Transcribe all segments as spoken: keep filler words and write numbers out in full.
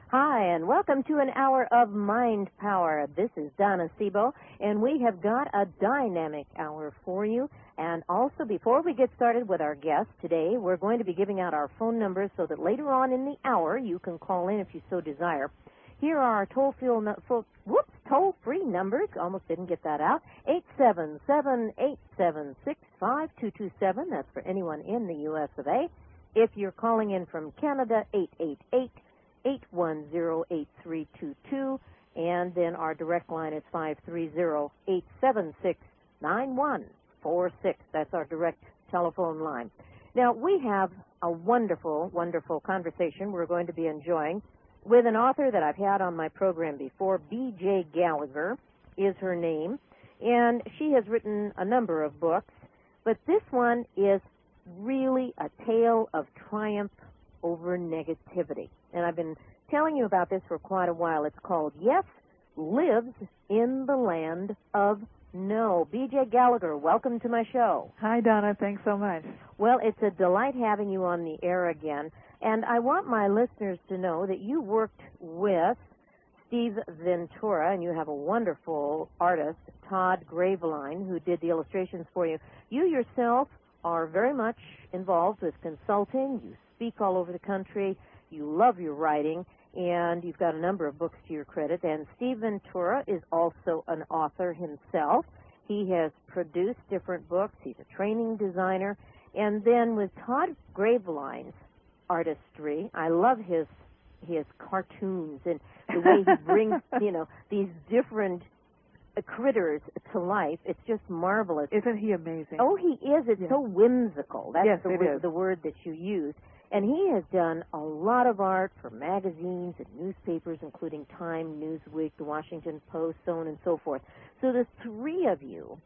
Hi, and welcome to an hour of Mind Power. This is Donna Sebo, and we have got a dynamic hour for you. And also, before we get started with our guest today, we're going to be giving out our phone numbers so that later on in the hour you can call in if you so desire. Here are our toll-free whoops, toll-free numbers. Almost didn't get that out. eight seven seven, eight seven six, five two two seven. That's for anyone in the U S of A. If you're calling in from Canada, eight eight eight, eight one zero, eight three two two. And then our direct line is five three zero, eight seven six, nine one four six. That's our direct telephone line. Now, we have a wonderful, wonderful conversation we're going to be enjoying with an author that I've had on my program before. B J Gallagher is her name, and she has written a number of books, but this one is really a tale of triumph over negativity. And I've been telling you about this for quite a while. It's called Yes Lives in the Land of No. B J Gallagher, welcome to my show. Hi, Donna. Thanks so much. Well, it's a delight having you on the air again. And I want my listeners to know that you worked with Steve Ventura, and you have a wonderful artist, Todd Graveline, who did the illustrations for you. You yourself are very much involved with consulting. You speak all over the country. You love your writing, and you've got a number of books to your credit. And Steve Ventura is also an author himself. He has produced different books. He's a training designer. And then with Todd Graveline's artistry, I love his his cartoons and the way he brings, you know, these different uh, critters to life. It's just marvelous. Isn't he amazing? Oh, he is. It's yes. so whimsical. That's yes, the, it word, is. the word that you use. And he has done a lot of art for magazines and newspapers, including Time, Newsweek, The Washington Post, so on and so forth. So the three of you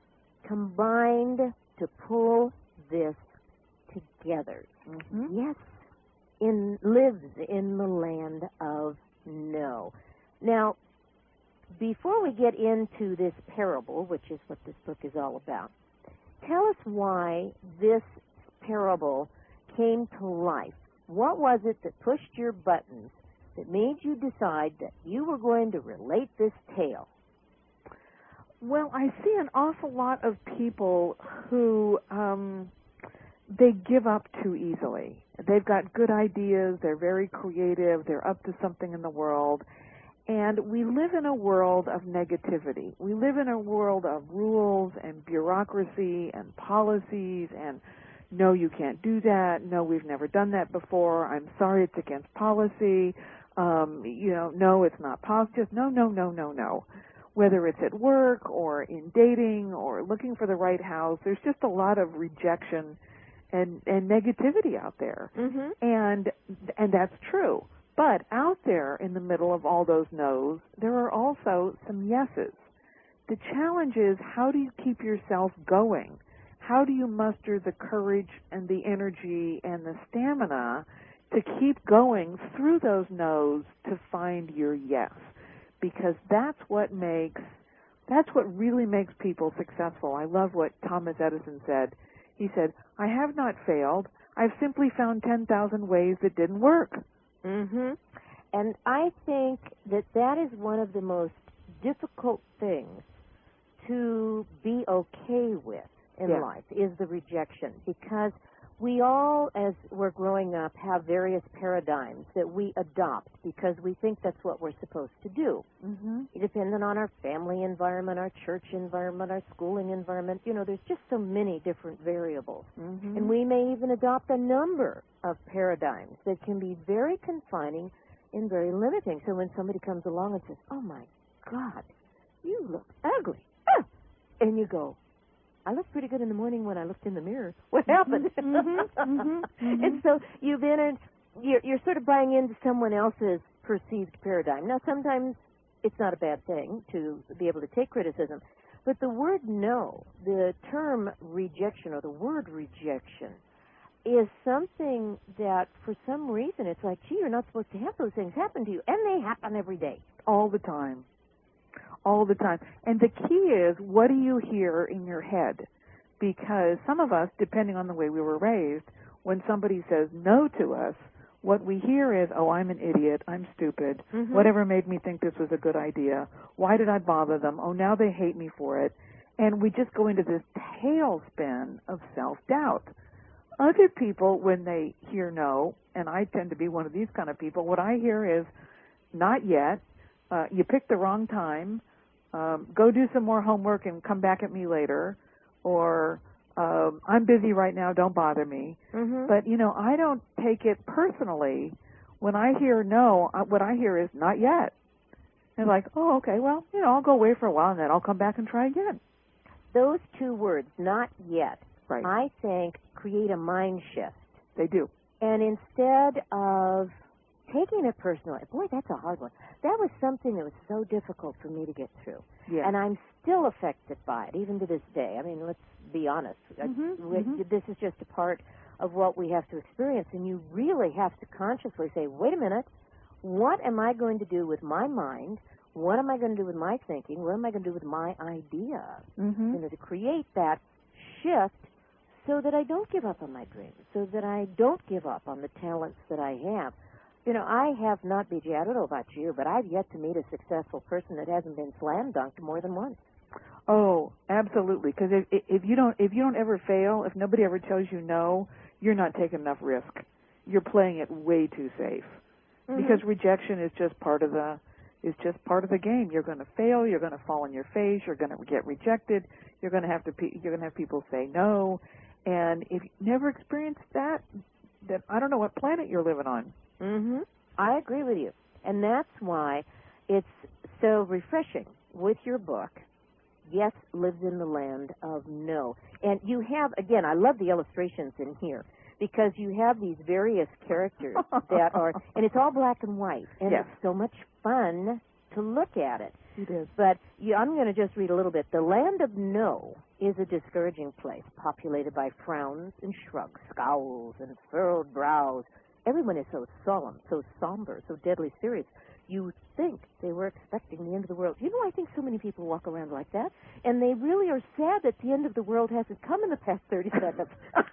combined to pull this together. Mm-hmm. Yes, in lives in the land of no. Now, before we get into this parable, which is what this book is all about, tell us why this parable came to life. What was it that pushed your buttons that made you decide that you were going to relate this tale? Well, I see an awful lot of people who um, they give up too easily. They've got good ideas. They're very creative. They're up to something in the world. And we live in a world of negativity. We live in a world of rules and bureaucracy and policies and no, you can't do that. No, we've never done that before. I'm sorry, it's against policy. Um, you know, no, it's not possible. Just no, no, no, no, no. Whether it's at work or in dating or looking for the right house, there's just a lot of rejection and, and negativity out there. Mm-hmm. And and that's true. But out there in the middle of all those no's, there are also some yeses. The challenge is, how do you keep yourself going? How do you muster the courage and the energy and the stamina to keep going through those no's to find your yes? Because that's what makes, that's what really makes people successful. I love what Thomas Edison said. He said, I have not failed. I've simply found ten thousand ways that didn't work. Mm-hmm. And I think that that is one of the most difficult things to be okay with in yeah. life, is the rejection, because we all, as we're growing up, have various paradigms that we adopt because we think that's what we're supposed to do. Mm-hmm. Depending on our family environment, our church environment, our schooling environment, you know, there's just so many different variables. Mm-hmm. And we may even adopt a number of paradigms that can be very confining and very limiting. So when somebody comes along and says, oh, my God, you look ugly, ah! And you go, I looked pretty good in the morning when I looked in the mirror. What happened? Mm-hmm, mm-hmm, mm-hmm. And so you've been in, you're, you're sort of buying into someone else's perceived paradigm. Now, sometimes it's not a bad thing to be able to take criticism, but the word no, the term rejection or the word rejection, is something that for some reason it's like, gee, you're not supposed to have those things happen to you, and they happen every day. All the time. All the time. And the key is, what do you hear in your head? Because some of us, depending on the way we were raised, when somebody says no to us, what we hear is, oh, I'm an idiot, I'm stupid, Mm-hmm. whatever made me think this was a good idea, why did I bother them, oh, now they hate me for it, and we just go into this tailspin of self-doubt. Other people, when they hear no, and I tend to be one of these kind of people, what I hear is, not yet, uh, you picked the wrong time, um, go do some more homework and come back at me later, or um, I'm busy right now, don't bother me. Mm-hmm. But, you know, I don't take it personally. When I hear no, I, what I hear is not yet. And like, oh, okay, well, you know, I'll go away for a while and then I'll come back and try again. Those two words, not yet, Right. I think create a mind shift. They do. And instead of taking it personally, boy, that's a hard one. That was something that was so difficult for me to get through. Yeah. And I'm still affected by it, even to this day. I mean, let's be honest. Mm-hmm, we, mm-hmm. This is just a part of what we have to experience. And you really have to consciously say, wait a minute, what am I going to do with my mind? What am I going to do with my thinking? What am I going to do with my idea? Mm-hmm. You know, to create that shift so that I don't give up on my dreams, so that I don't give up on the talents that I have. You know, I have not, B J, I don't know about you, but I've yet to meet a successful person that hasn't been slam dunked more than once. Oh, absolutely. Because if, if you don't, if you don't ever fail, if nobody ever tells you no, you're not taking enough risk. You're playing it way too safe. Mm-hmm. Because rejection is just part of the, is just part of the game. You're going to fail. You're going to fall on your face. You're going to get rejected. You're going to have to, you're going to have people say no. And if you never experienced that, then I don't know what planet you're living on. Mm-hmm. I agree with you. And that's why it's so refreshing with your book, Yes Lives in the Land of No. And you have, again, I love the illustrations in here, because you have these various characters that are, and it's all black and white, and Yes. it's so much fun to look at it. It is. But you, I'm going to just read a little bit. The land of no is a discouraging place, populated by frowns and shrugs, scowls and furrowed brows. Everyone is so solemn, so somber, so deadly serious. You think they were expecting the end of the world. You know, I think so many people walk around like that, and they really are sad that the end of the world hasn't come in the past thirty seconds.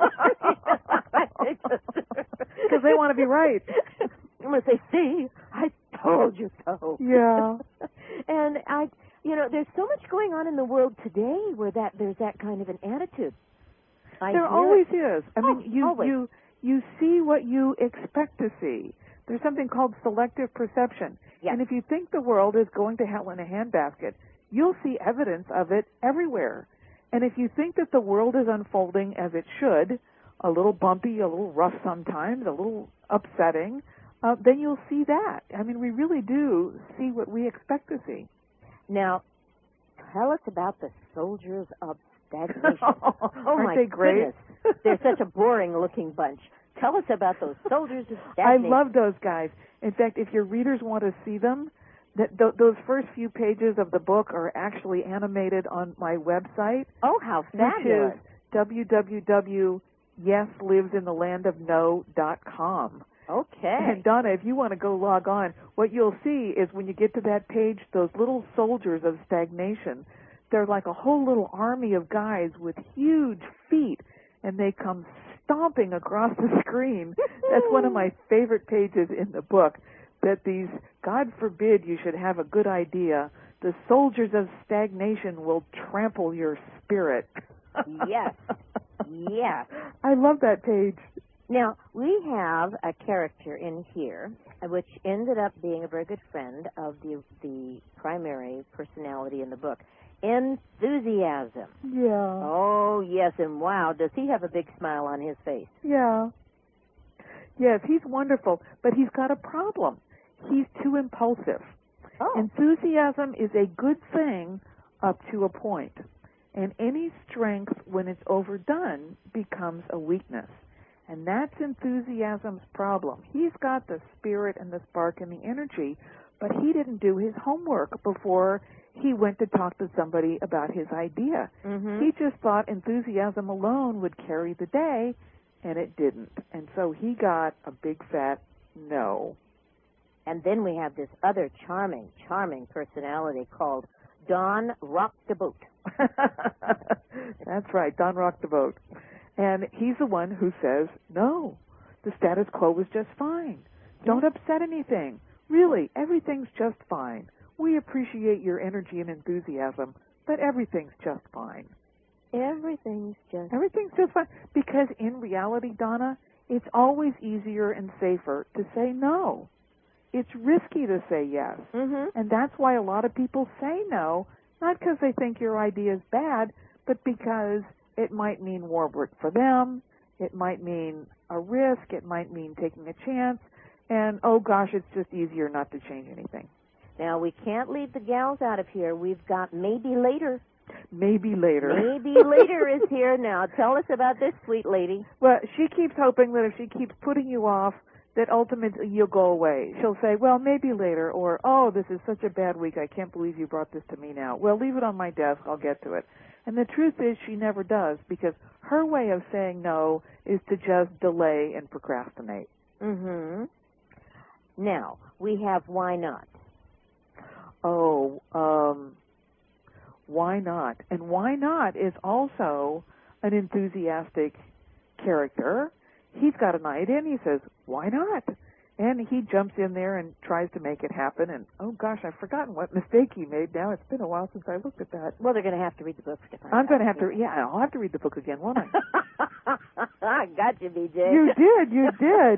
Because they want to be right. I'm going to say, see, I told you so. Yeah. And I, you know, there's so much going on in the world today where that there's that kind of an attitude. I There hear always it. is. I Oh, mean, you always. you you see what you expect to see. There's something called selective perception. Yes. And if you think the world is going to hell in a handbasket, you'll see evidence of it everywhere. And if you think that the world is unfolding as it should, a little bumpy, a little rough sometimes, a little upsetting, uh, then you'll see that. I mean, we really do see what we expect to see. Now, tell us about the soldiers of stagnation. Oh, oh aren't my they great? goodness. They're such a boring-looking bunch. Tell us about those soldiers of I stagnation. love those guys. In fact, if your readers want to see them, that th- those first few pages of the book are actually animated on my website. Oh, how fabulous. Which is w w w dot yes lives in the land of no dot com. Okay. And Donna, if you want to go log on, what you'll see is when you get to that page, those little soldiers of stagnation, they're like a whole little army of guys with huge feet, and they come stomping across the screen. That's one of my favorite pages in the book, that these, God forbid you should have a good idea, the soldiers of stagnation will trample your spirit. Yes. Yes. I love that page. Now, we have a character in here which ended up being a very good friend of the the primary personality in the book, Enthusiasm. Yeah. Oh, yes, and wow, does he have a big smile on his face? Yeah. Yes, he's wonderful, but he's got a problem. He's too impulsive. Oh. Enthusiasm is a good thing up to a point, and any strength, when it's overdone, becomes a weakness. And that's enthusiasm's problem. He's got the spirit and the spark and the energy, but he didn't do his homework before he went to talk to somebody about his idea. Mm-hmm. He just thought enthusiasm alone would carry the day, and it didn't. And so he got a big fat no. And then we have this other charming, charming personality called Don Rock the Boat. That's right, Don Rock the Boat. And he's the one who says no. The status quo was just fine. Don't upset anything. Really, everything's just fine. We appreciate your energy and enthusiasm, but everything's just fine. Everything's just Everything's just fine. Because in reality, Donna, it's always easier and safer to say no. It's risky to say yes. Mm-hmm. And that's why a lot of people say no, not because they think your idea is bad, but because it might mean more work for them, it might mean a risk, it might mean taking a chance, and oh gosh, it's just easier not to change anything. Now, we can't leave the gals out of here. We've got maybe later. Maybe later. Maybe later is here now. Tell us about this sweet lady. Well, she keeps hoping that if she keeps putting you off, that ultimately you'll go away. She'll say, well, maybe later, or, oh, this is such a bad week, I can't believe you brought this to me now. Well, leave it on my desk, I'll get to it. And the truth is she never does, because her way of saying no is to just delay and procrastinate. Mm-hmm. Now, we have why not. Oh, um, why not? And why not is also an enthusiastic character. He's got an idea, and he says, why not? And he jumps in there and tries to make it happen, and, oh, gosh, I've forgotten what mistake he made now. It's been a while since I looked at that. Well, they're going to have to read the book to find I'm going to out. have to, yeah, I'll have to read the book again, won't I? I got you, B J. You did, you did.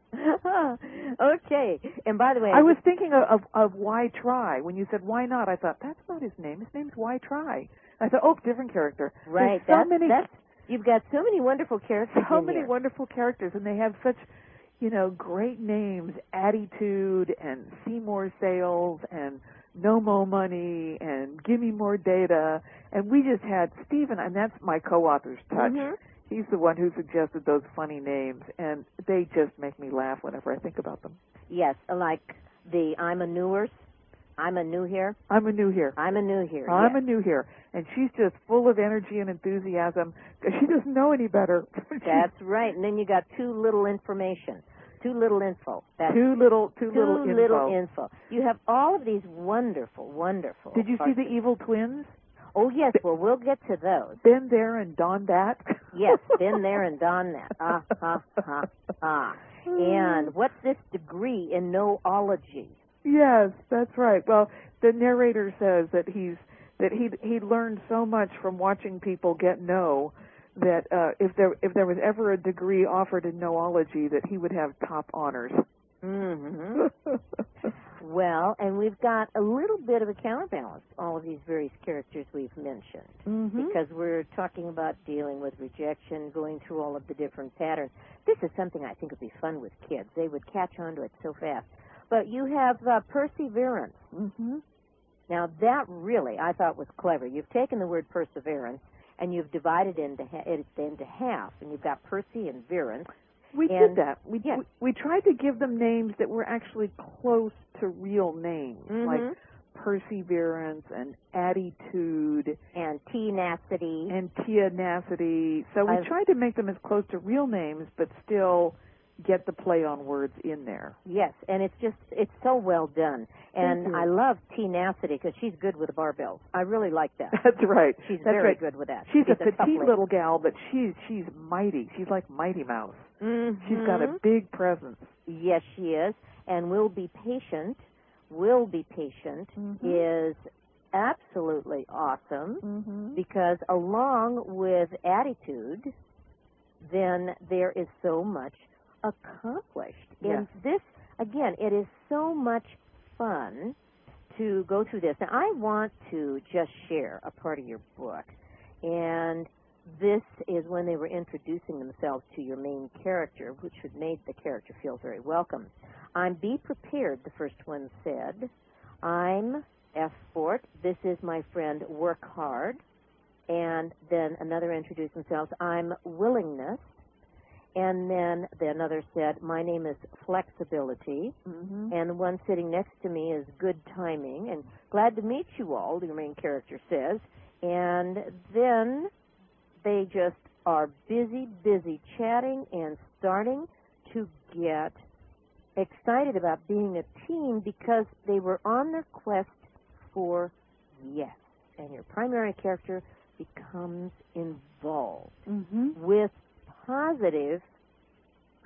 Okay. And by the way, I was thinking of, of, of Why Try. When you said, why not, I thought, that's not his name. His name's Why Try. I thought, oh, different character. Right. There's so that's, many, that's, you've got so many wonderful characters so in many here. wonderful characters, and they have such, you know, great names, Attitude and Seymour Sales and No Mo Money and Gimme More Data. And we just had Stephen, and that's my co-author's touch. Mm-hmm. He's the one who suggested those funny names, and they just make me laugh whenever I think about them. Yes, like the I'm a newers. I'm a new here. I'm a new here. I'm a new here. I'm yes. a new here. And she's just full of energy and enthusiasm because she doesn't know any better. That's right. And then you got too little information. Too little info. That's too little, too, too little, little info. info. You have all of these wonderful, wonderful. Did you see the Evil Twins? Oh, yes. Well, we'll get to those. Been there and done that. Yes, been there and done that. Ah, ha, ha, ha. And what's this degree in noology? Yes, that's right. Well, the narrator says that he's that he he learned so much from watching people get no that uh, if there if there was ever a degree offered in noology, that he would have top honors. Mm-hmm. Well, and we've got a little bit of a counterbalance, all of these various characters we've mentioned, mm-hmm. because we're talking about dealing with rejection, going through all of the different patterns. This is something I think would be fun with kids. They would catch on to it so fast. But you have uh, perseverance. Mm-hmm. Now, that really, I thought, was clever. You've taken the word perseverance, and you've divided it into, ha- it into half, and you've got Percy and Verance. We and, did that. We, yes. we we tried to give them names that were actually close to real names, mm-hmm. like Perseverance and Attitude and Tenacity and Tenacity. So we I've, tried to make them as close to real names, but still get the play on words in there. Yes, and it's just, it's so well done. And Thank you. I love Tenacity because she's good with the barbells. I really like that. That's right. She's That's very right. good with that. She's, she's a, a petite little gal, but she's she's mighty. She's like Mighty Mouse. Mm-hmm. She's got a big presence. Yes, she is. And Will Be Patient, Will Be Patient mm-hmm. is absolutely awesome mm-hmm. because along with Attitude, then there is so much accomplished. Yes. And this, again, it is so much fun to go through this. Now, I want to just share a part of your book, and this is when they were introducing themselves to your main character, which had made the character feel very welcome. I'm Be Prepared, the first one said. I'm F. Fort. This is my friend Work Hard. And then another introduced themselves. I'm Willingness. And then the another said, my name is Flexibility. Mm-hmm. And the one sitting next to me is Good Timing. And glad to meet you all, the main character says. And then they just are busy, busy chatting and starting to get excited about being a team because they were on their quest for yes. And your primary character becomes involved Mm-hmm. with positive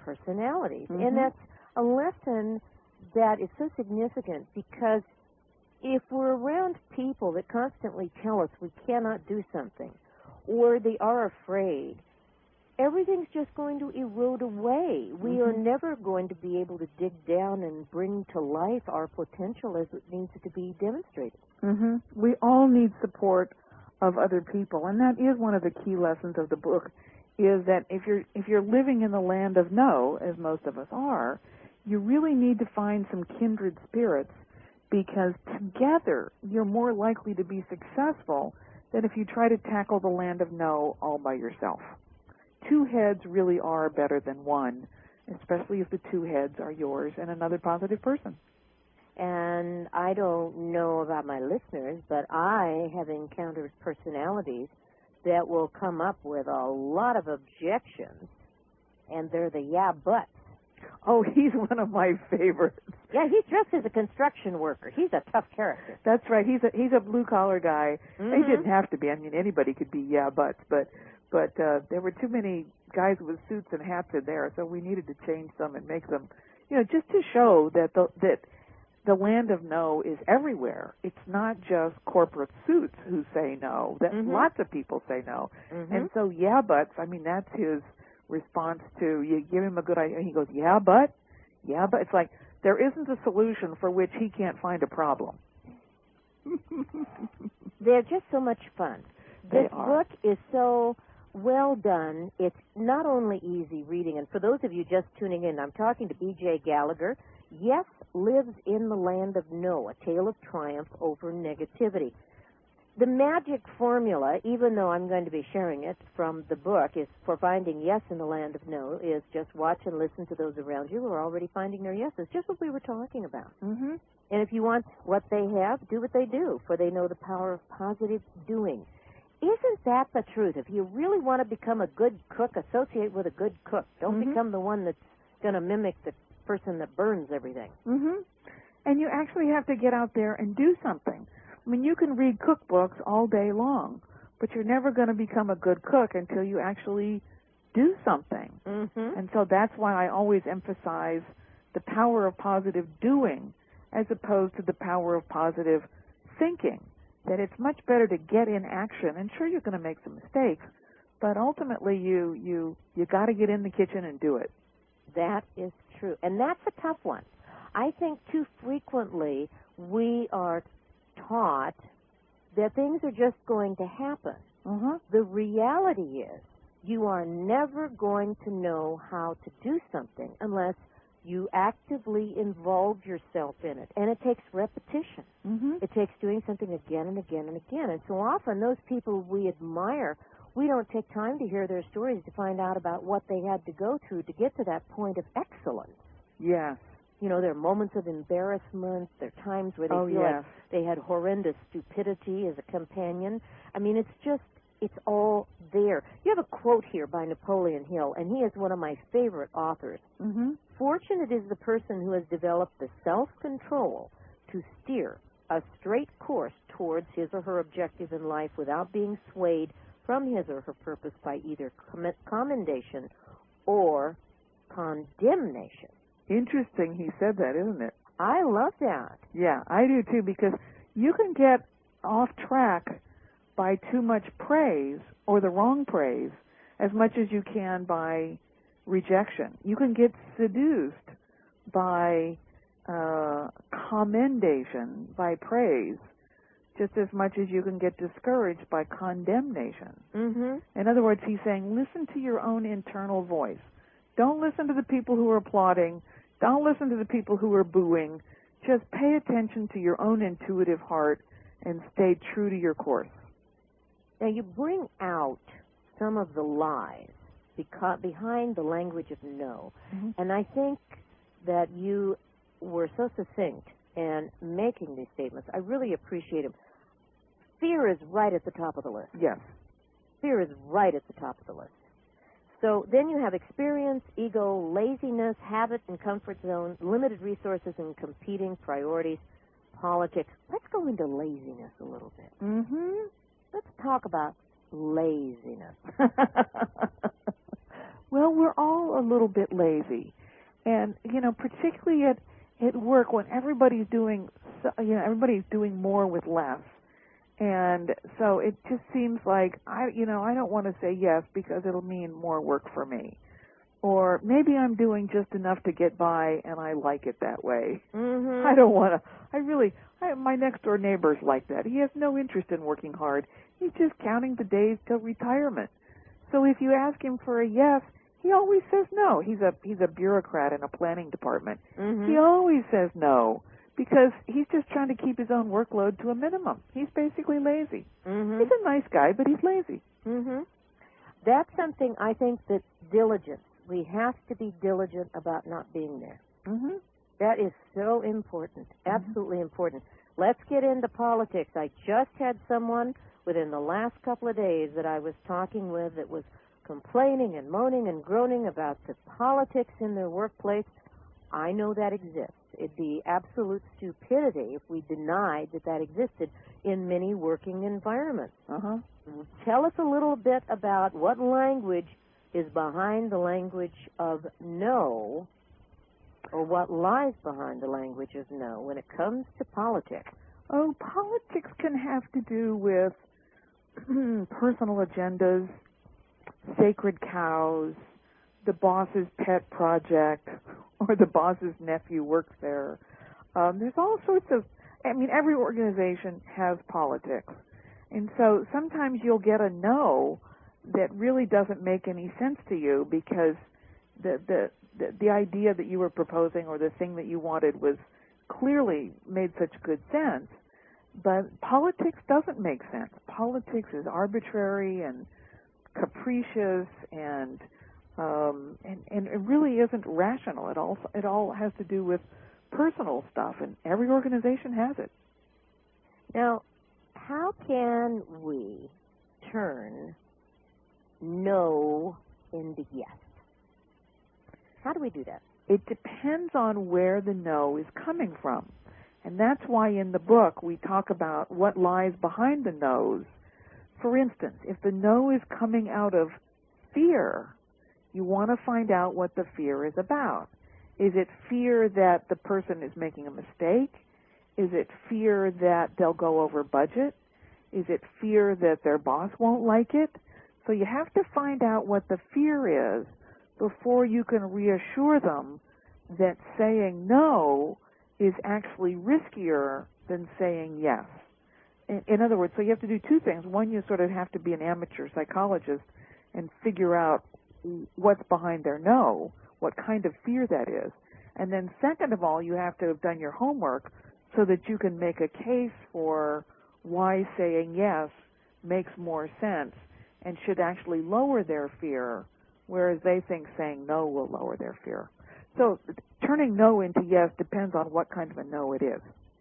personalities. Mm-hmm. And that's a lesson that is so significant because if we're around people that constantly tell us we cannot do something or they are afraid, everything's just going to erode away. We Mm-hmm. are never going to be able to dig down and bring to life our potential as it needs to be demonstrated. Mm-hmm. We all need support of other people, and that is one of the key lessons of the book, is that if you're if you're living in the land of no, as most of us are, you really need to find some kindred spirits, because together you're more likely to be successful than if you try to tackle the land of no all by yourself. Two heads really are better than one, especially if the two heads are yours and another positive person. And I don't know about my listeners, but I have encountered personalities that will come up with a lot of objections, and they're the yeah buts. Oh, he's one of my favorites. Yeah, he's dressed as a construction worker. He's a tough character. That's right. He's a he's a blue collar guy. Mm-hmm. He didn't have to be. I mean, anybody could be yeah buts, but but uh, there were too many guys with suits and hats in there, so we needed to change them and make them, you know, just to show that the that the land of no is everywhere. It's not just corporate suits who say no. That Mm-hmm. lots of people say no, Mm-hmm. and so yeah buts. I mean, that's his response to, you give him a good idea, and he goes, yeah but, yeah but. It's like there isn't a solution for which he can't find a problem. They're just so much fun. They This are. book is so well done. It's not only easy reading, and for those of you just tuning in, I'm talking to B J Gallagher. Yes Lives in the Land of No, A Tale of Triumph Over Negativity. The magic formula, even though I'm going to be sharing it from the book, is for finding yes in the land of no, is just watch and listen to those around you who are already finding their yeses, just what we were talking about. Mm-hmm. And if you want what they have, do what they do, for they know the power of positive doing. Isn't that the truth? If you really want to become a good cook, associate with a good cook. Don't Mm-hmm. become the one that's going to mimic the person that burns everything. Mm-hmm. And you actually have to get out there and do something. I mean, you can read cookbooks all day long, but you're never going to become a good cook until you actually do something. Mm-hmm. And so that's why I always emphasize the power of positive doing as opposed to the power of positive thinking, that it's much better to get in action. And sure, you're going to make some mistakes, but ultimately you you you got to get in the kitchen and do it. That is true. And that's a tough one. I think too frequently we are taught that things are just going to happen. Uh-huh. The reality is you are never going to know how to do something unless you actively involve yourself in it. And it takes repetition. Mm-hmm. It takes doing something again and again and again. And so often those people we admire, we don't take time to hear their stories to find out about what they had to go through to get to that point of excellence. Yes. You know, there are moments of embarrassment. There are times where they Oh, feel yes. like they had horrendous stupidity as a companion. I mean, it's just, it's all there. You have a quote here by Napoleon Hill, and he is one of my favorite authors. Mm-hmm. Fortunate is the person who has developed the self-control to steer a straight course towards his or her objective in life without being swayed from his or her purpose by either com- commendation or condemnation. Interesting he said that, isn't it? I love that. Yeah, I do too, because you can get off track by too much praise or the wrong praise as much as you can by rejection. You can get seduced by uh, commendation, by praise, just as much as you can get discouraged by condemnation. Mm-hmm. In other words, he's saying, listen to your own internal voice. Don't listen to the people who are applauding. Don't listen to the people who are booing. Just pay attention to your own intuitive heart and stay true to your course. Now, you bring out some of the lies beca- behind the language of no. Mm-hmm. And I think that you were so succinct in making these statements. I really appreciate them. Fear is right at the top of the list. Yes. Fear is right at the top of the list. So then you have experience, ego, laziness, habit and comfort zone, limited resources and competing priorities, politics. Let's go into laziness a little bit. Mm-hmm. Let's talk about laziness. Well, we're all a little bit lazy. And, you know, particularly at, at work when everybody's doing, so, you know, everybody's doing more with less. And so it just seems like, I, you know, I don't want to say yes because it'll mean more work for me. Or maybe I'm doing just enough to get by and I like it that way. Mm-hmm. I don't want to, I really, I, my next door neighbor's like that. He has no interest in working hard. He's just counting the days till retirement. So if you ask him for a yes, he always says no. He's a he's a bureaucrat in a planning department. Mm-hmm. He always says no because he's just trying to keep his own workload to a minimum. He's basically lazy. Mm-hmm. He's a nice guy, but he's lazy. Mm-hmm. That's something I think that diligence. We have to be diligent about not being there. Mm-hmm. That is so important, absolutely mm-hmm. important. Let's get into politics. I just had someone within the last couple of days that I was talking with that was complaining and moaning and groaning about the politics in their workplace. I know that exists. It'd be absolute stupidity if we denied that that existed in many working environments. Uh-huh. Tell us a little bit about what language is behind the language of no, or what lies behind the language of no when it comes to politics. Oh, politics can have to do with personal agendas, sacred cows, the boss's pet project, or the boss's nephew works there. Um, there's all sorts of, I mean, every organization has politics. And so sometimes you'll get a no that really doesn't make any sense to you because the, the, the, the idea that you were proposing or the thing that you wanted was clearly made such good sense. But politics doesn't make sense. Politics is arbitrary and capricious and um, and, and it really isn't rational. It all it all has to do with personal stuff, and every organization has it. Now, how can we turn no into yes? How do we do that? It depends on where the no is coming from. And that's why in the book we talk about what lies behind the no's. For instance, if the no is coming out of fear, you want to find out what the fear is about. Is it fear that the person is making a mistake? Is it fear that they'll go over budget? Is it fear that their boss won't like it? So you have to find out what the fear is before you can reassure them that saying no is actually riskier than saying yes. In, in other words, so you have to do two things. One, you sort of have to be an amateur psychologist and figure out what's behind their no, what kind of fear that is. And then second of all, you have to have done your homework so that you can make a case for why saying yes makes more sense and should actually lower their fear, whereas they think saying no will lower their fear. So turning no into yes depends on what kind of a no it is.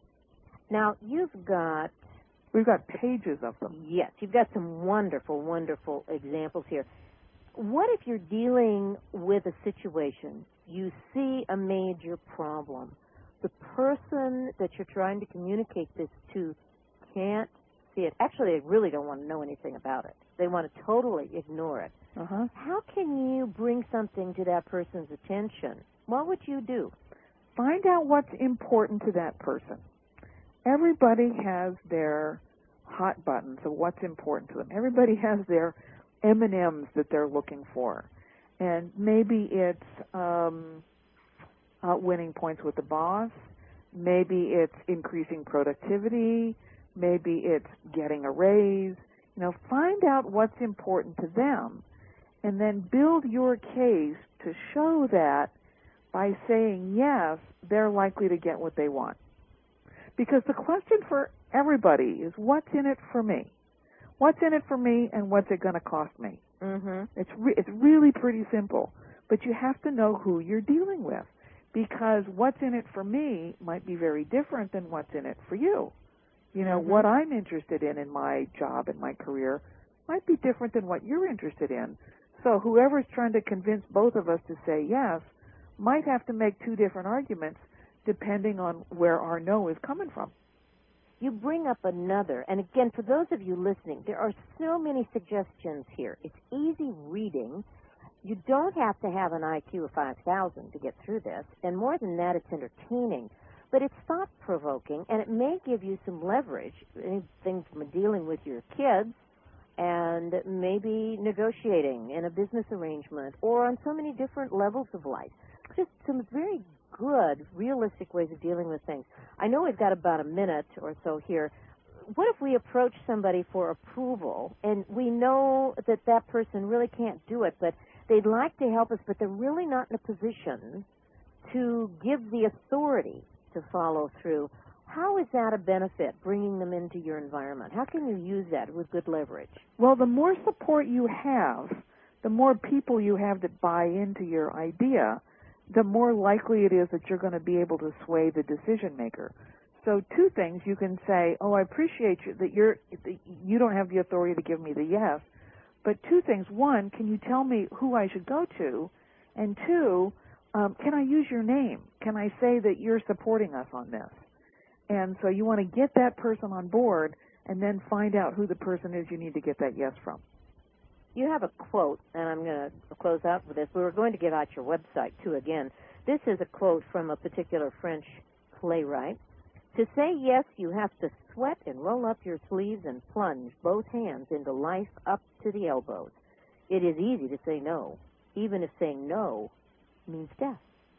Now, you've got... We've got pages of them. Yes, you've got some wonderful, wonderful examples here. What if you're dealing with a situation, you see a major problem, the person that you're trying to communicate this to can't see it. Actually, they really don't want to know anything about it. They want to totally ignore it. Uh-huh. How can you bring something to that person's attention? What would you do? Find out what's important to that person. Everybody has their hot buttons of what's important to them. Everybody has their M and M's that they're looking for. And maybe it's um, uh, winning points with the boss. Maybe it's increasing productivity. Maybe it's getting a raise. You know, find out what's important to them and then build your case to show that by saying yes, they're likely to get what they want. Because the question for everybody is, what's in it for me? What's in it for me and what's it going to cost me? Mm-hmm. It's re- it's really pretty simple, but you have to know who you're dealing with, because what's in it for me might be very different than what's in it for you. You know, mm-hmm. what I'm interested in in my job and my career might be different than what you're interested in. So whoever's trying to convince both of us to say yes might have to make two different arguments depending on where our no is coming from. You bring up another, and again, for those of you listening, there are so many suggestions here. It's easy reading, You don't have to have an I Q of five thousand to get through this, and more than that, it's entertaining. But it's thought-provoking, and it may give you some leverage, anything from dealing with your kids and maybe negotiating in a business arrangement or on so many different levels of life. Just some very good, realistic ways of dealing with things. I know we've got about a minute or so here. What if we approach somebody for approval, and we know that that person really can't do it, but they'd like to help us, but they're really not in a position to give the authority to follow through? How is that a benefit, bringing them into your environment? How can you use that with good leverage? Well, the more support you have, the more people you have that buy into your idea, the more likely it is that you're going to be able to sway the decision maker. So two things. You can say, oh, I appreciate you, that you're, you don't have the authority to give me the yes. But two things. One, can you tell me who I should go to? And two, um, can I use your name? Can I say that you're supporting us on this? And so you want to get that person on board and then find out who the person is you need to get that yes from. You have a quote, and I'm going to close out with this. We were going to give out your website, too, again. This is a quote from a particular French playwright. To say yes, you have to sweat and roll up your sleeves and plunge both hands into life up to the elbows. It is easy to say no, even if saying no means death.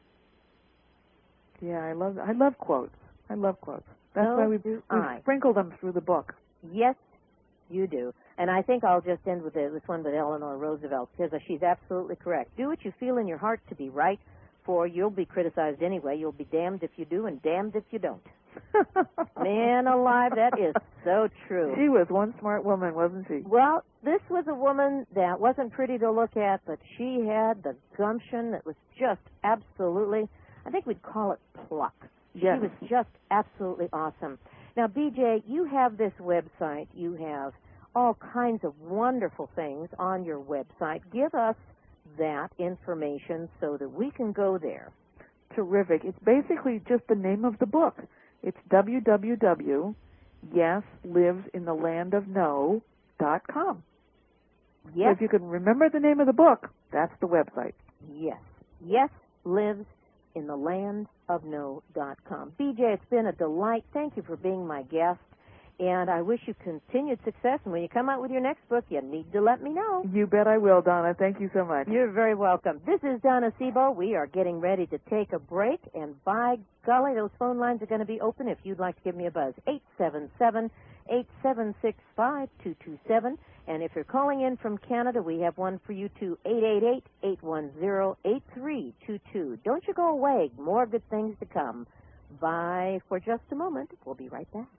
Yeah, I love I love quotes. I love quotes. That's so why we do we I. sprinkle them through the book. Yes, you do. And I think I'll just end with this one with Eleanor Roosevelt, because she's absolutely correct. Do what you feel in your heart to be right, for you'll be criticized anyway. You'll be damned if you do and damned if you don't. Man alive, that is so true. She was one smart woman, wasn't she? Well, this was a woman that wasn't pretty to look at, but she had the gumption that was just absolutely, I think we'd call it pluck. Yes. She was just absolutely awesome. Now, B J, you have this website. You have all kinds of wonderful things on your website. Give us that information so that we can go there. Terrific. It's basically just the name of the book. It's w w w dot yes lives in the land of no dot com. Yes. So if you can remember the name of the book, that's the website. Yes. Yes lives in the land of no dot com. B J, it's been a delight. Thank you for being my guest. And I wish you continued success. And when you come out with your next book, you need to let me know. You bet I will, Donna. Thank you so much. You're very welcome. This is Donna Sebo. We are getting ready to take a break. And by golly, those phone lines are going to be open if you'd like to give me a buzz. eight seven seven, eight seven six, five two two seven. And if you're calling in from Canada, we have one for you too, eight eight eight, eight one zero, eight three two two. Don't you go away. More good things to come. Bye for just a moment. We'll be right back.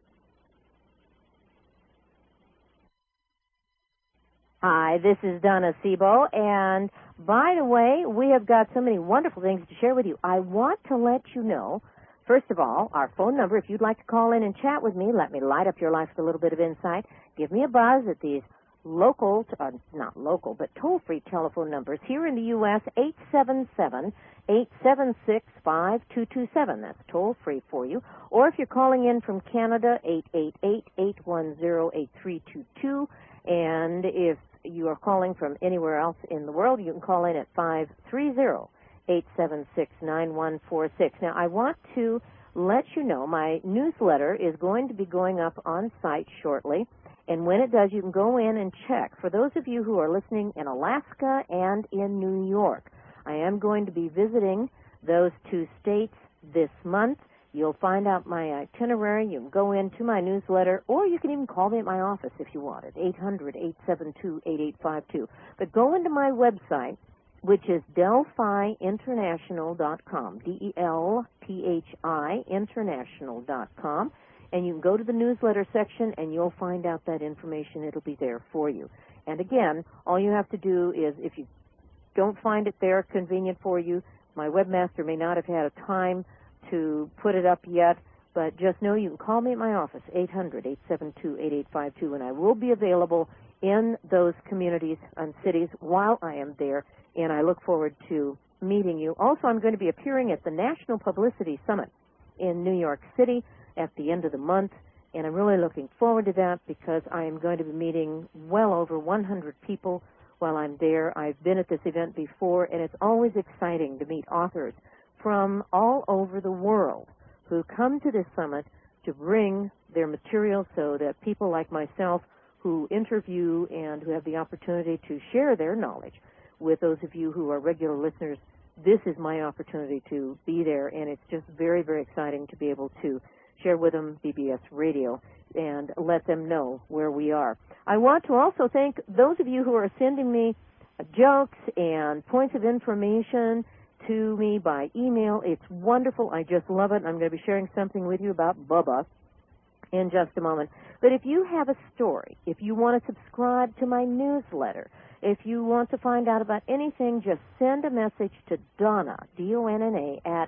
Hi, this is Donna Sebo, and by the way, we have got so many wonderful things to share with you. I want to let you know, first of all, our phone number, if you'd like to call in and chat with me, let me light up your life with a little bit of insight, give me a buzz at these local, uh, not local, but toll-free telephone numbers here in the U S, eight seven seven, eight seven six, five two two seven. That's toll-free for you. Or if you're calling in from Canada, eight eight eight, eight one zero, eight three two two. And if you are calling from anywhere else in the world, you can call in at five three zero, eight seven six, nine one four six. Now, I want to let you know my newsletter is going to be going up on site shortly. And when it does, you can go in and check. For those of you who are listening in Alaska and in New York, I am going to be visiting those two states this month. You'll find out my itinerary. You can go into my newsletter, or you can even call me at my office if you want it, eight hundred, eight seven two, eight eight five two. But go into my website, which is delphi international dot com, D E L P H I international dot com, and you can go to the newsletter section, and you'll find out that information. It'll be there for you. And again, all you have to do is, if you don't find it there convenient for you, my webmaster may not have had a time to put it up yet, but just know you can call me at my office, eight hundred, eight seven two, eight eight five two, and I will be available in those communities and cities while I am there, and I look forward to meeting you. Also, I'm going to be appearing at the National Publicity Summit in New York City at the end of the month, and I'm really looking forward to that because I am going to be meeting well over one hundred people while I'm there. I've been at this event before, and it's always exciting to meet authors from all over the world who come to this summit to bring their material so that people like myself who interview and who have the opportunity to share their knowledge with those of you who are regular listeners, this is my opportunity to be there, and it's just very, very exciting to be able to share with them B B S Radio and let them know where we are. I want to also thank those of you who are sending me jokes and points of information to me by email. It's wonderful. I just love it. I'm going to be sharing something with you about Bubba in just a moment. But if you have a story, if you want to subscribe to my newsletter, if you want to find out about anything, just send a message to Donna, D O N N A, at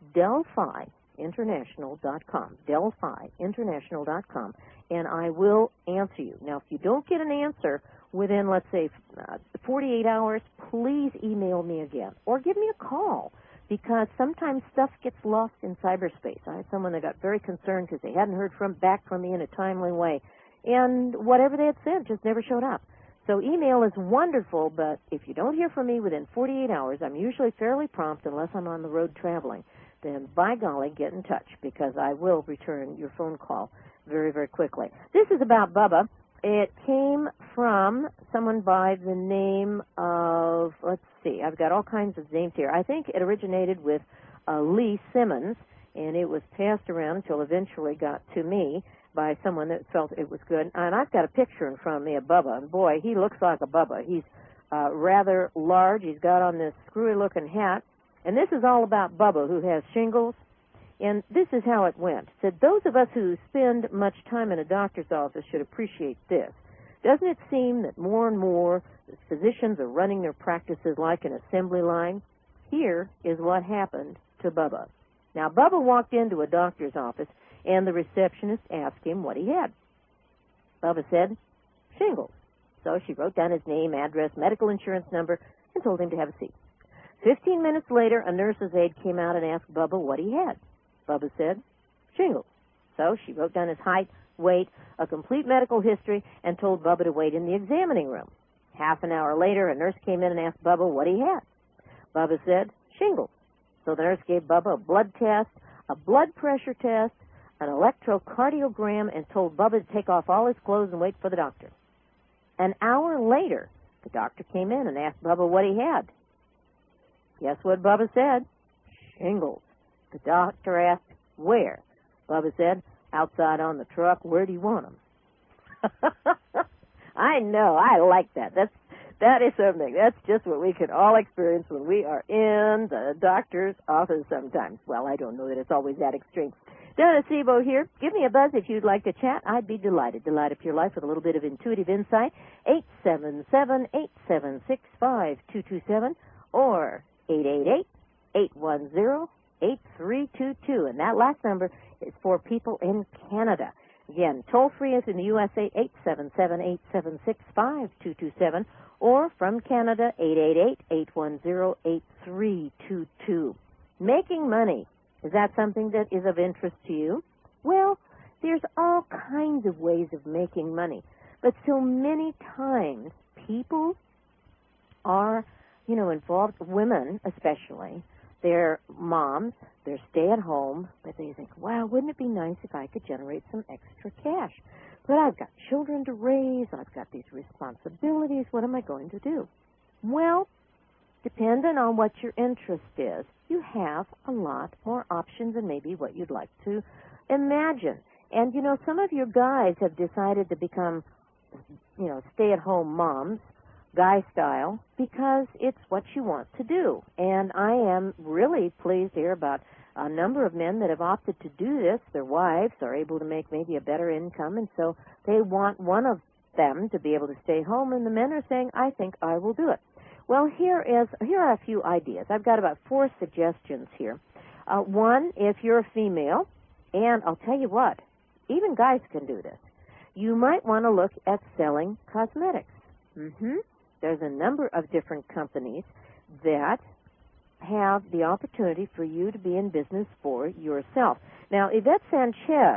Delphi International dot com, Delphi International dot com, and I will answer you. Now, if you don't get an answer within, let's say, uh, forty-eight hours, please email me again or give me a call, because sometimes stuff gets lost in cyberspace. I had someone that got very concerned because they hadn't heard from back from me in a timely way, and whatever they had sent just never showed up. So email is wonderful, but if you don't hear from me within forty-eight hours, I'm usually fairly prompt unless I'm on the road traveling. Then, by golly, get in touch, because I will return your phone call very, very quickly. This is about Bubba. It came from someone by the name of, let's see, I've got all kinds of names here. I think it originated with uh, Lee Simmons, and it was passed around until eventually got to me by someone that felt it was good. And I've got a picture in front of me of Bubba, and boy, he looks like a Bubba. He's uh, rather large. He's got on this screwy-looking hat. And this is all about Bubba, who has shingles. And this is how it went. It said, those of us who spend much time in a doctor's office should appreciate this. Doesn't it seem that more and more physicians are running their practices like an assembly line? Here is what happened to Bubba. Now, Bubba walked into a doctor's office, and the receptionist asked him what he had. Bubba said, shingles. So she wrote down his name, address, medical insurance number, and told him to have a seat. Fifteen minutes later, a nurse's aide came out and asked Bubba what he had. Bubba said, shingles. So she wrote down his height, weight, a complete medical history, and told Bubba to wait in the examining room. Half an hour later, a nurse came in and asked Bubba what he had. Bubba said, shingles. So the nurse gave Bubba a blood test, a blood pressure test, an electrocardiogram, and told Bubba to take off all his clothes and wait for the doctor. An hour later, the doctor came in and asked Bubba what he had. Guess what Bubba said? Shingles. The doctor asked, where? Bubba said, outside on the truck. Where do you want them? I know. I like that. That's That is something. That's just what we can all experience when we are in the doctor's office sometimes. Well, I don't know that it's always that extreme. Donna Sebo here. Give me a buzz if you'd like to chat. I'd be delighted to light up your life with a little bit of intuitive insight. eight seven seven, eight seven six, five two two seven or eight eight eight, eight one zero, eight three two two. And that last number is for people in Canada. Again, toll-free is in the U S A, eight seven seven, eight seven six, five two two seven, or from Canada, eight eight eight, eight one zero, eight three two two. Making money, is that something that is of interest to you? Well, there's all kinds of ways of making money, but so many times people are, you know, involved, women especially, they're moms, they're stay-at-home, but they think, wow, wouldn't it be nice if I could generate some extra cash? But I've got children to raise, I've got these responsibilities, what am I going to do? Well, depending on what your interest is, you have a lot more options than maybe what you'd like to imagine. And, you know, some of your guys have decided to become, you know, stay-at-home moms, guy style, because it's what you want to do. And I am really pleased here about a number of men that have opted to do this. Their wives are able to make maybe a better income, and so they want one of them to be able to stay home, and the men are saying, I think I will do it. Well, here is here are a few ideas. I've got about four suggestions here. Uh, one, if you're a female, and I'll tell you what, even guys can do this. You might want to look at selling cosmetics. Mm-hmm. There's a number of different companies that have the opportunity for you to be in business for yourself. Now, Yvette Sanchez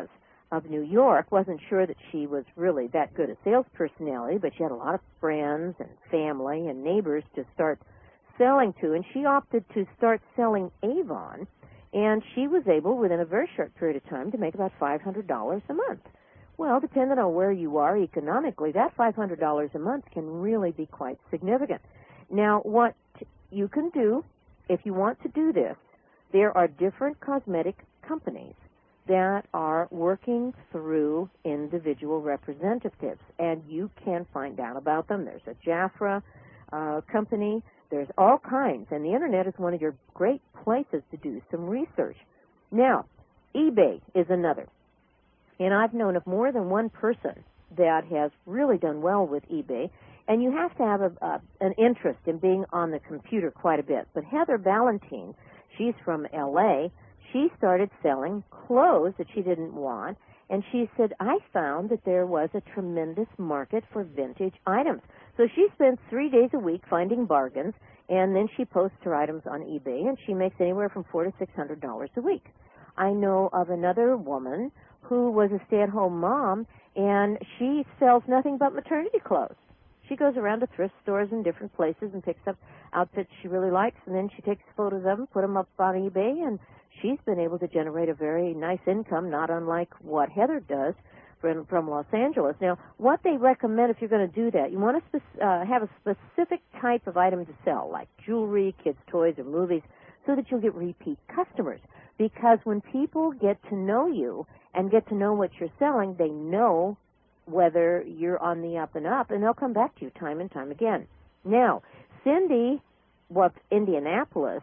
of New York, wasn't sure that she was really that good a sales personality, but she had a lot of friends and family and neighbors to start selling to, and she opted to start selling Avon, and she was able, within a very short period of time, to make about five hundred dollars a month. Well, depending on where you are economically, that five hundred dollars a month can really be quite significant. Now, what you can do, if you want to do this, there are different cosmetic companies that are working through individual representatives, and you can find out about them. There's a Jafra uh, company. There's all kinds, and the Internet is one of your great places to do some research. Now, eBay is another, and I've known of more than one person that has really done well with eBay, and you have to have a, a, an interest in being on the computer quite a bit. But Heather Ballantine, she's from L A, she started selling clothes that she didn't want, and she said, I found that there was a tremendous market for vintage items. So she spends three days a week finding bargains, and then she posts her items on eBay, and she makes anywhere from four to six hundred dollars a week. I know of another woman who was a stay-at-home mom, and she sells nothing but maternity clothes. She goes around to thrift stores in different places and picks up outfits she really likes, and then she takes photos of them, put them up on eBay, and she's been able to generate a very nice income, not unlike what Heather does from, from Los Angeles. Now, what they recommend if you're going to do that, you want to spe- uh, have a specific type of item to sell, like jewelry, kids' toys, or movies, so that you'll get repeat customers. Because when people get to know you and get to know what you're selling, they know whether you're on the up and up, and they'll come back to you time and time again. Now, Cindy, what's Indianapolis,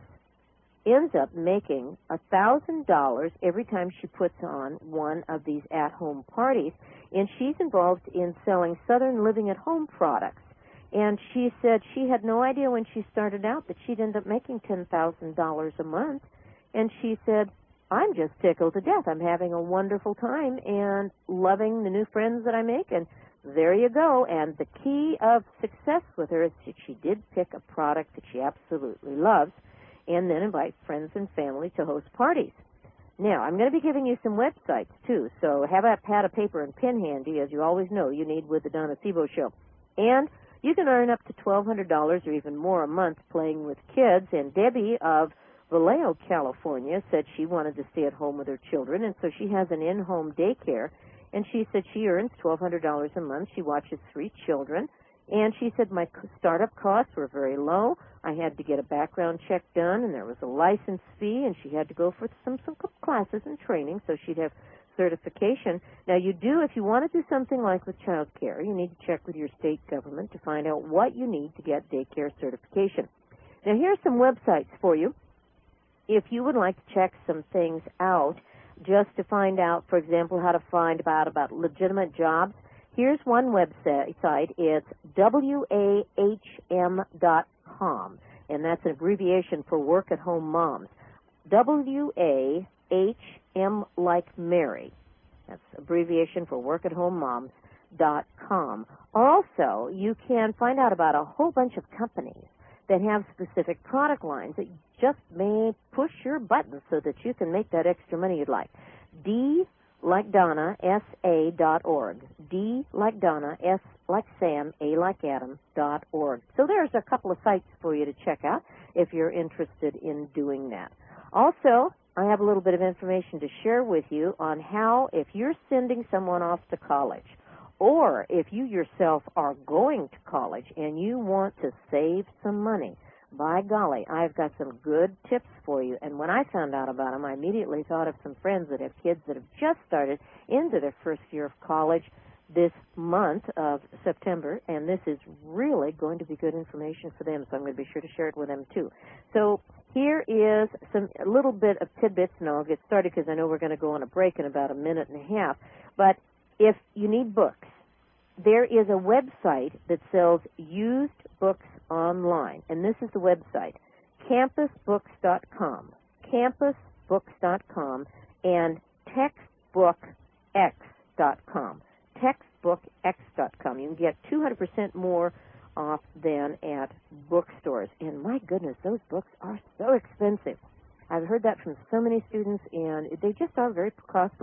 ends up making a thousand dollars every time she puts on one of these at-home parties, and she's involved in selling Southern Living at Home products. And she said she had no idea when she started out that she'd end up making ten thousand dollars a month. And she said, I'm just tickled to death. I'm having a wonderful time and loving the new friends that I make. And there you go. And the key of success with her is that she did pick a product that she absolutely loves, and then invite friends and family to host parties. Now, I'm going to be giving you some websites, too, so have a pad of paper and pen handy, as you always know you need with the Donna Sebo Show. And you can earn up to twelve hundred dollars or even more a month playing with kids. And Debbie of Vallejo, California, said she wanted to stay at home with her children, and so she has an in-home daycare, and she said she earns twelve hundred dollars a month. She watches three children, and she said my startup costs were very low. I had to get a background check done, and there was a license fee, and she had to go for some, some classes and training so she'd have certification. Now, you do, if you want to do something like with child care, you need to check with your state government to find out what you need to get daycare certification. Now, here's some websites for you. If you would like to check some things out, just to find out, for example, how to find out about legitimate jobs, here's one website. It's W A H M dot com, and that's an abbreviation for Work at Home Moms. W A H M like Mary. That's abbreviation for Work at Home Moms dot com. Also, you can find out about a whole bunch of companies that have specific product lines that just may push your buttons so that you can make that extra money you'd like. D like Donna, S A dot org. D like Donna, S like Sam, A like Adam dot org. So there's a couple of sites for you to check out if you're interested in doing that. Also, I have a little bit of information to share with you on how, if you're sending someone off to college, or if you yourself are going to college and you want to save some money, by golly, I've got some good tips for you. And when I found out about them, I immediately thought of some friends that have kids that have just started into their first year of college this month of September, and this is really going to be good information for them, so I'm going to be sure to share it with them too. So here is some a little bit of tidbits, and I'll get started because I know we're going to go on a break in about a minute and a half. But if you need books, there is a website that sells used books online, and this is the website, campus books dot com, campus books dot com, and textbook x dot com, textbook x dot com. You can get two hundred percent more off than at bookstores, and my goodness, those books are so expensive. I've heard that from so many students, and they just are very costly.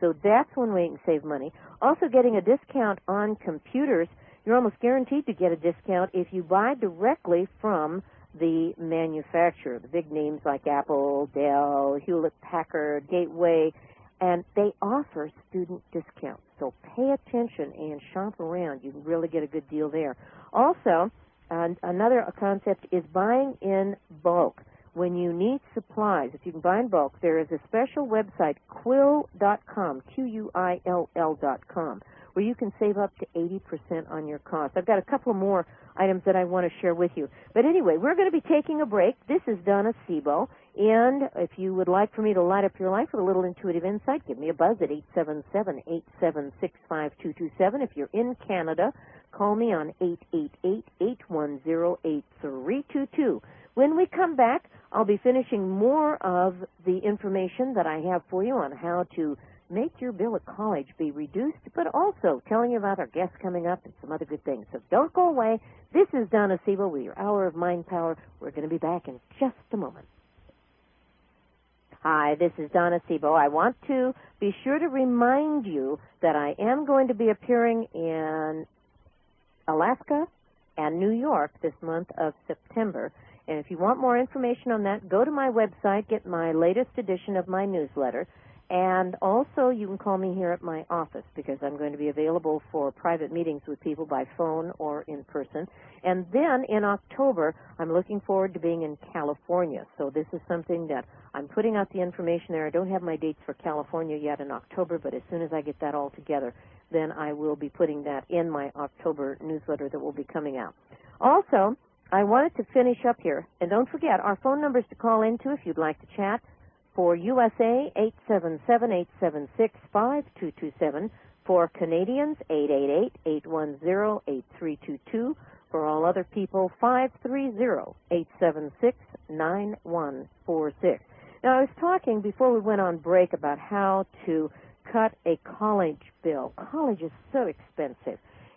So that's one way you can save money. Also, getting a discount on computers. You're almost guaranteed to get a discount if you buy directly from the manufacturer, the big names like Apple, Dell, Hewlett-Packard, Gateway, and they offer student discounts. So pay attention and shop around. You can really get a good deal there. Also, uh, another concept is buying in bulk. When you need supplies, if you can buy in bulk, there is a special website, quill dot com, Q U I L L dot com, where you can save up to eighty percent on your costs. I've got a couple more items that I want to share with you. But anyway, we're going to be taking a break. This is Donna Sebo, and if you would like for me to light up your life with a little intuitive insight, give me a buzz at eight seven seven, eight seven six, five two two seven. If you're in Canada, call me on eight eight eight, eight one zero, eight three two two. When we come back, I'll be finishing more of the information that I have for you on how to make your bill at college be reduced, but also telling you about our guests coming up and some other good things. So don't go away. This is Donna Sebo with your Hour of Mind Power. We're going to be back in just a moment. Hi, this is Donna Sebo. I want to be sure to remind you that I am going to be appearing in Alaska and New York this month of September. And if you want more information on that, go to my website, get my latest edition of my newsletter. And also, you can call me here at my office because I'm going to be available for private meetings with people by phone or in person. And then in October, I'm looking forward to being in California. So this is something that I'm putting out the information there. I don't have my dates for California yet in October, but as soon as I get that all together, then I will be putting that in my October newsletter that will be coming out. Also, I wanted to finish up here. And don't forget, our phone numbers to call into if you'd like to chat. For U S A, eight seven seven, eight seven six, five two two seven. For Canadians, eight eight eight, eight one zero, eight three two two. For all other people, five three zero, eight seven six, nine one four six. Now, I was talking before we went on break about how to cut a college bill. College is so expensive.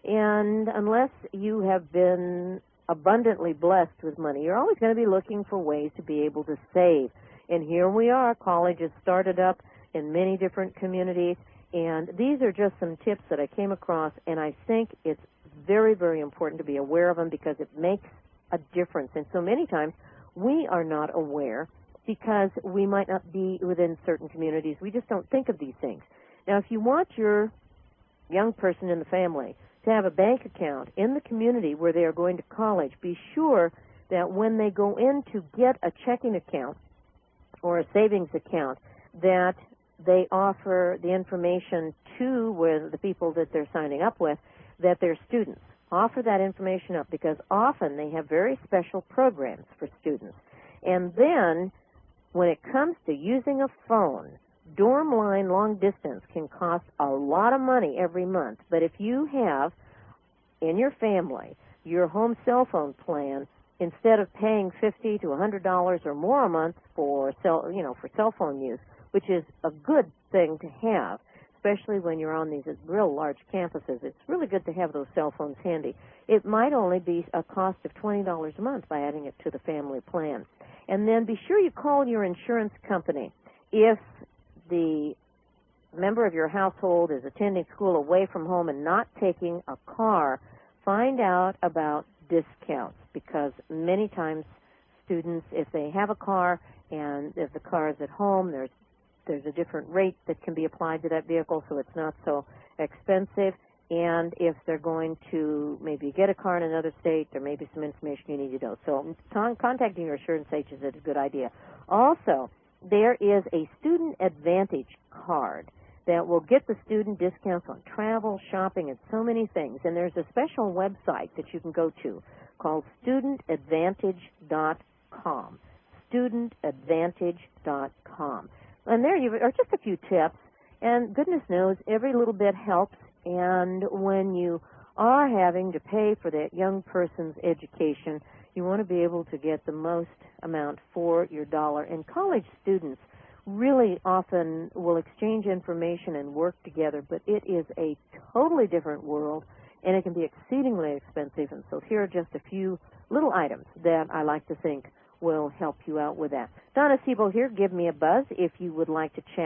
And unless you have been abundantly blessed with money, you're always going to be looking for ways to be able to save. And here we are. College has started up in many different communities, and these are just some tips that I came across, and I think it's very, very important to be aware of them because it makes a difference. And so many times we are not aware because we might not be within certain communities. We just don't think of these things. Now, if you want your young person in the family to have a bank account in the community where they are going to college, be sure that when they go in to get a checking account or a savings account, that they offer the information to where the people that they're signing up with, that they're students. Offer that information up because often they have very special programs for students. And then when it comes to using a phone, dorm line long distance can cost a lot of money every month. But if you have in your family your home cell phone plan, instead of paying fifty to a hundred dollars or more a month for cell, you know, for cell phone use, which is a good thing to have, especially when you're on these real large campuses, it's really good to have those cell phones handy. It might only be a cost of twenty dollars a month by adding it to the family plan. And then be sure you call your insurance company if the member of your household is attending school away from home and not taking a car. Find out about discounts, because many times students, if they have a car and if the car is at home, there's there's a different rate that can be applied to that vehicle, so it's not so expensive. And if they're going to maybe get a car in another state, there may be some information you need to know. So con- contacting your insurance agent is a good idea. Also, there is a Student Advantage card that will get the student discounts on travel, shopping, and so many things. And there's a special website that you can go to called student advantage dot com. student advantage dot com. And there you are, just a few tips. And goodness knows, every little bit helps. And when you are having to pay for that young person's education, you want to be able to get the most amount for your dollar. And college students really often will exchange information and work together, but it is a totally different world, and it can be exceedingly expensive. And so here are just a few little items that I like to think will help you out with that. Donna Sebo here. Give me a buzz if you would like to chat.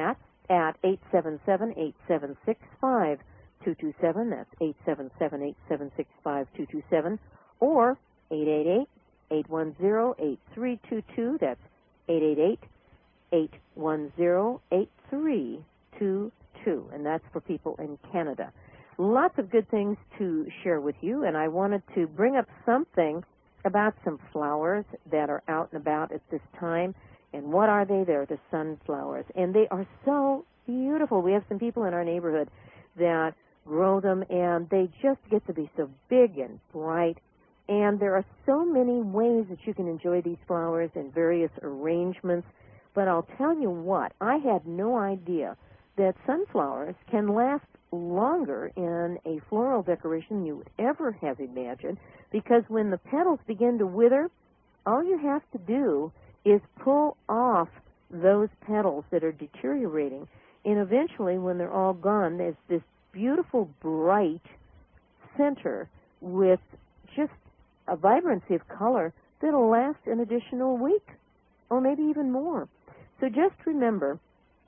at eight seven seven, eight seven six, five two two seven. That's eight seven seven, eight seven six, five two two seven. Or eight eight eight, eight one zero, eight three two two. That's eight eight eight, eight one zero, eight three two two. And that's for people in Canada. Lots of good things to share with you, and I wanted to bring up something about some flowers that are out and about at this time. And what are they? They're the sunflowers, and they are so beautiful. We have some people in our neighborhood that grow them, and they just get to be so big and bright. And there are so many ways that you can enjoy these flowers in various arrangements. But I'll tell you what, I had no idea that sunflowers can last longer in a floral decoration than you would ever have imagined, because when the petals begin to wither, all you have to do is pull off those petals that are deteriorating, and eventually when they're all gone, there's this beautiful bright center with just a vibrancy of color that'll last an additional week or maybe even more. So just remember,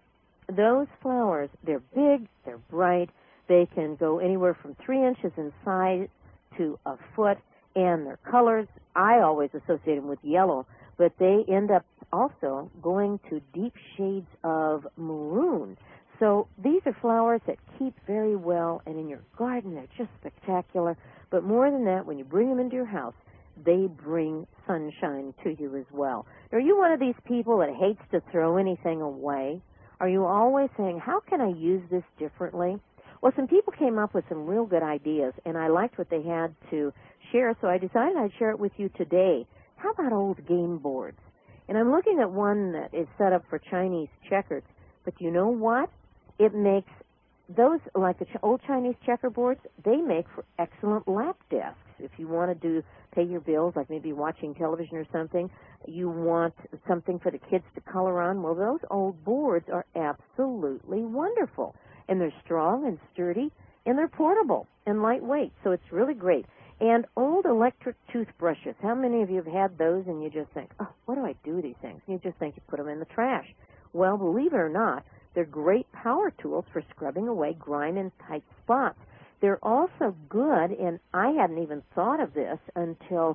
those flowers, they're big, they're bright, they can go anywhere from three inches in size to a foot, and their colors, I always associate them with yellow, but they end up also going to deep shades of maroon. So these are flowers that keep very well, and in your garden they're just spectacular. But more than that, when you bring them into your house, they bring sunshine to you as well. Are you one of these people that hates to throw anything away? Are you always saying, how can I use this differently? Well, some people came up with some real good ideas, and I liked what they had to share, so I decided I'd share it with you today. How about old game boards? And I'm looking at one that is set up for Chinese checkers, but you know what? It makes those, like the old Chinese checkerboards, they make for excellent lap desks. If you want to do pay your bills, like maybe watching television or something, you want something for the kids to color on, well, those old boards are absolutely wonderful. And they're strong and sturdy, and they're portable and lightweight, so it's really great. And old electric toothbrushes. How many of you have had those and you just think, oh, what do I do with these things? And you just think you put them in the trash. Well, believe it or not, they're great power tools for scrubbing away grime and tight spots. They're also good, and I hadn't even thought of this until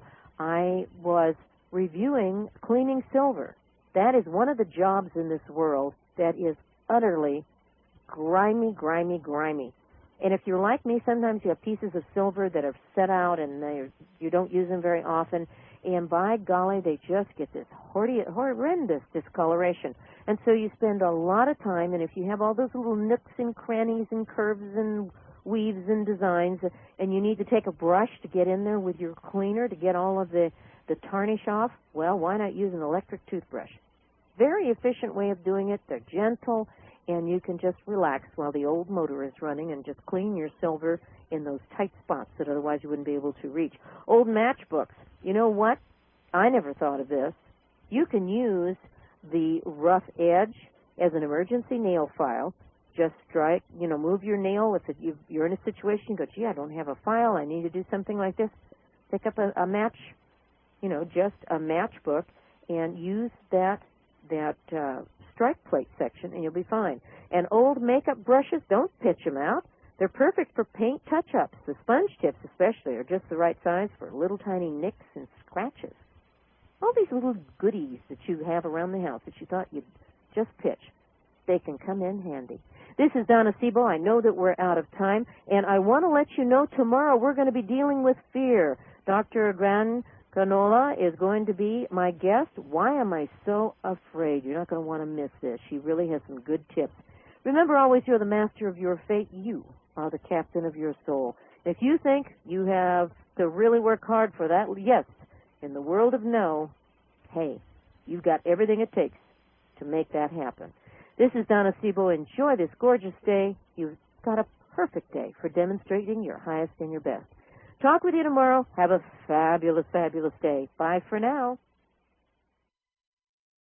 I was reviewing cleaning silver. That is one of the jobs in this world that is utterly grimy, grimy, grimy. And if you're like me, sometimes you have pieces of silver that are set out and they you don't use them very often, and by golly, they just get this horrendous discoloration. And so you spend a lot of time, and if you have all those little nooks and crannies and curves and weaves and designs, and you need to take a brush to get in there with your cleaner to get all of the, the tarnish off, well, why not use an electric toothbrush? Very efficient way of doing it. They're gentle, and you can just relax while the old motor is running and just clean your silver in those tight spots that otherwise you wouldn't be able to reach. Old matchbooks. You know what? I never thought of this. You can use the rough edge as an emergency nail file. Just strike, you know, move your nail. If it, you're in a situation, you go, gee, I don't have a file. I need to do something like this. Pick up a, a match, you know, just a matchbook, and use that that uh, strike plate section, and you'll be fine. And old makeup brushes, don't pitch them out. They're perfect for paint touch-ups. The sponge tips especially are just the right size for little tiny nicks and scratches. All these little goodies that you have around the house that you thought you'd just pitch, they can come in handy. This is Donna Sebo. I know that we're out of time, and I want to let you know tomorrow we're going to be dealing with fear. Doctor Gran Canola is going to be my guest. Why am I so afraid? You're not going to want to miss this. She really has some good tips. Remember always, you're the master of your fate. You are the captain of your soul. If you think you have to really work hard for that, yes, in the world of no, hey, you've got everything it takes to make that happen. This is Donna Sebo. Enjoy this gorgeous day. You've got a perfect day for demonstrating your highest and your best. Talk with you tomorrow. Have a fabulous, fabulous day. Bye for now.